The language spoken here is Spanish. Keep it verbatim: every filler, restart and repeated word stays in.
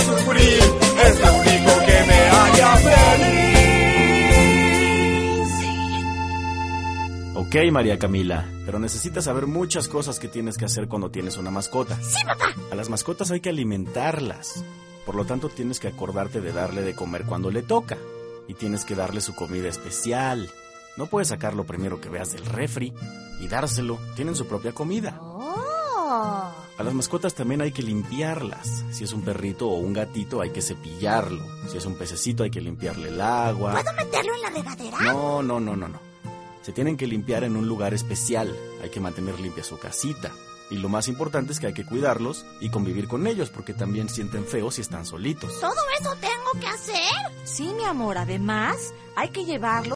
sufrir, es lo único que me haría feliz. Ok, María Camila, pero necesitas saber muchas cosas que tienes que hacer cuando tienes una mascota. ¡Sí, papá! A las mascotas hay que alimentarlas. Por lo tanto, tienes que acordarte de darle de comer cuando le toca. Y tienes que darle su comida especial. No puedes sacar lo primero que veas del refri y dárselo. Tienen su propia comida. Oh. A las mascotas también hay que limpiarlas. Si es un perrito o un gatito, hay que cepillarlo. Si es un pececito, hay que limpiarle el agua. ¿Puedo meterlo en la regadera? No, no, no, no, no. Se tienen que limpiar en un lugar especial. Hay que mantener limpia su casita. Y lo más importante es que hay que cuidarlos y convivir con ellos, porque también sienten feo si están solitos. ¿Todo eso tengo que hacer? Sí, mi amor, además hay que llevarlo